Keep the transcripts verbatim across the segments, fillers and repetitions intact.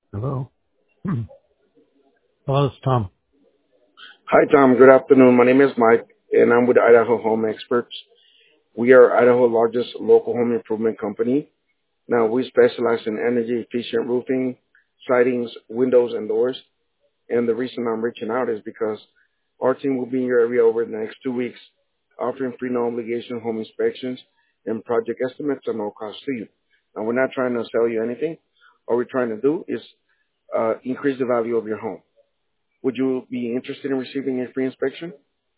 Hello. Hello, it's Tom. Hi, Tom. Good afternoon. My name is Mike, and I'm with Idaho Home Experts. We are Idaho's largest local home improvement company. Now, we specialize in energy efficient roofing, sidings, windows, and doors. And the reason I'm reaching out is because our team will be in your area over the next two weeks, offering free no obligation home inspections and project estimates at no cost to you. Now, we're not trying to sell you anything. All we're trying to do is uh, increase the value of your home. Would you be interested in receiving a free inspection?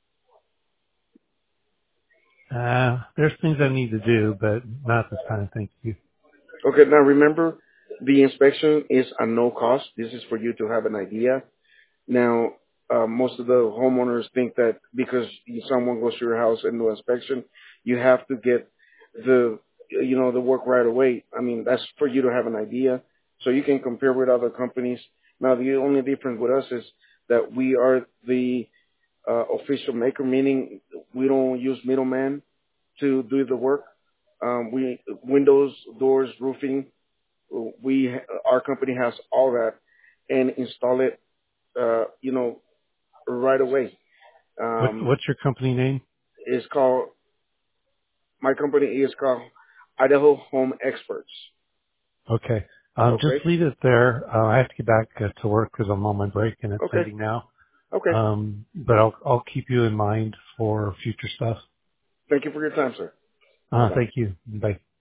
Uh, there's things I need to do, but not this time. Thank you. Okay, now remember, the inspection is at no cost. This is for you to have an idea. Now, uh, most of the homeowners think that because someone goes to your house and do inspection, you have to get the, you know, the work right away. I mean, that's for you to have an idea, so you can compare with other companies. Now, the only difference with us is that we are the uh, official maker, meaning we don't use middleman to do the work. Um, we windows, doors, roofing. We our company has all that and install it, uh, you know, right away. What, Um, what's your company name? it's called my company is called Idaho Home Experts. Okay. Um, just Okay, leave it there. Uh, I have to get back uh, to work because I'm on my break and it's okay, ending now. okay. Um, but I'll, I'll keep you in mind for future stuff. Thank you for your time, sir. Bye Uh, bye. thank you. Bye.